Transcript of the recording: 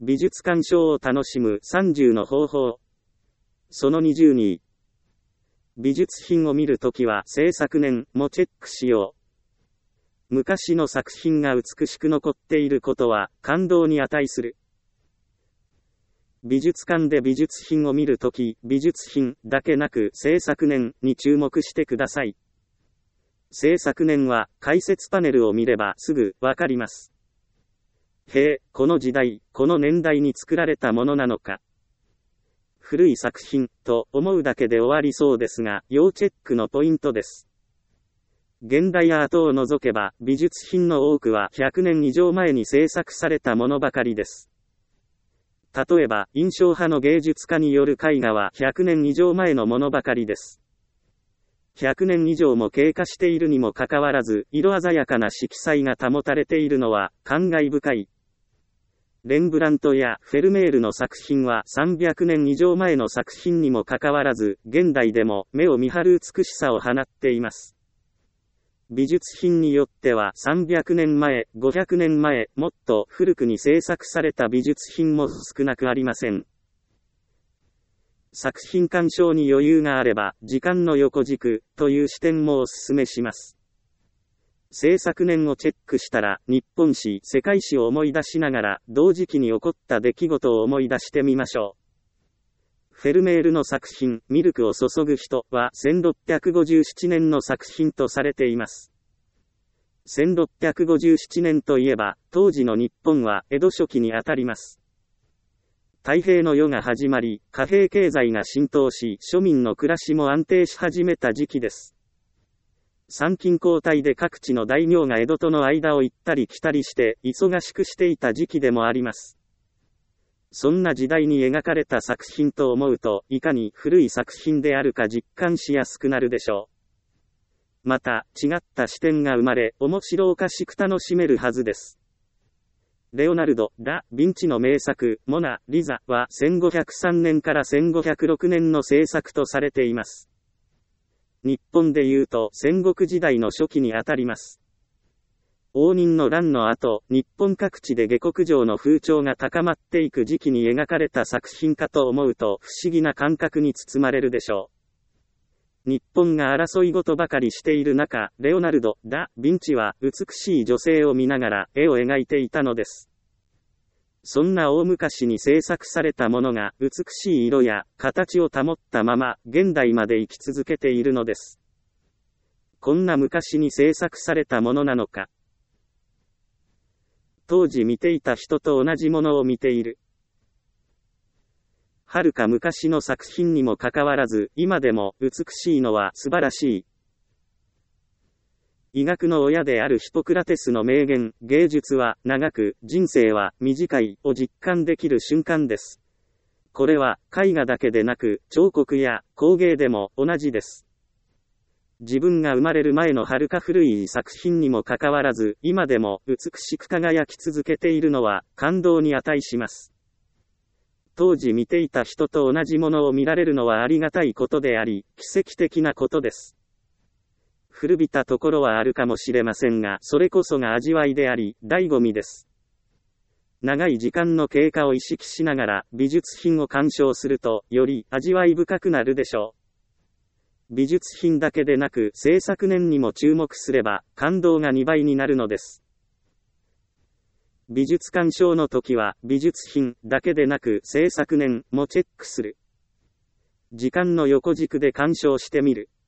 美術鑑賞を楽しむ30の方法。その20に、美術品を見るときは制作年もチェックしよう。昔の作品が美しく残っていることは感動に値する。美術館で美術品を見るとき、美術品だけなく制作年に注目してください。制作年は解説パネルを見ればすぐわかります。へえ、この時代、この年代に作られたものなのか。古い作品と思うだけで終わりそうですが、要チェックのポイントです。現代アートを除けば、美術品の多くは100年以上前に制作されたものばかりです。例えば、印象派の芸術家による絵画は100年以上前のものばかりです。100年以上も経過しているにもかかわらず、色鮮やかな色彩が保たれているのは感慨深い。レンブラントやフェルメールの作品は300年以上前の作品にもかかわらず、現代でも目を見張る美しさを放っています。美術品によっては300年前、500年前、もっと古くに制作された美術品も少なくありません。作品鑑賞に余裕があれば、時間の横軸という視点もお勧めします。制作年をチェックしたら、日本史、世界史を思い出しながら、同時期に起こった出来事を思い出してみましょう。フェルメールの作品、ミルクを注ぐ人は1657年の作品とされています。1657年といえば、当時の日本は江戸初期にあたります。太平の世が始まり、貨幣経済が浸透し、庶民の暮らしも安定し始めた時期です。参勤交代で各地の大名が江戸との間を行ったり来たりして、忙しくしていた時期でもあります。そんな時代に描かれた作品と思うと、いかに古い作品であるか実感しやすくなるでしょう。また、違った視点が生まれ、面白おかしく楽しめるはずです。レオナルド・ダ・ヴィンチの名作、モナ・リザは1503年から1506年の制作とされています。日本でいうと戦国時代の初期にあたります。応仁の乱の後、日本各地で下克上の風潮が高まっていく時期に描かれた作品かと思うと不思議な感覚に包まれるでしょう。日本が争い事ばかりしている中、レオナルド・ダ・ヴィンチは美しい女性を見ながら絵を描いていたのです。そんな大昔に制作されたものが美しい色や形を保ったまま現代まで生き続けているのです。こんな昔に制作されたものなのか。当時見ていた人と同じものを見ている。遥か昔の作品にもかかわらず、今でも美しいのは素晴らしい。医学の親であるヒポクラテスの名言、芸術は長く、人生は短いを実感できる瞬間です。これは絵画だけでなく、彫刻や工芸でも同じです。自分が生まれる前の遥か古い作品にもかかわらず、今でも美しく輝き続けているのは感動に値します。当時見ていた人と同じものを見られるのはありがたいことであり、奇跡的なことです。古びたところはあるかもしれませんが、それこそが味わいであり、醍醐味です。長い時間の経過を意識しながら美術品を鑑賞すると、より味わい深くなるでしょう。美術品だけでなく、制作年にも注目すれば、感動が2倍になるのです。美術鑑賞の時は、美術品だけでなく制作年もチェックする。時間の横軸で鑑賞してみる。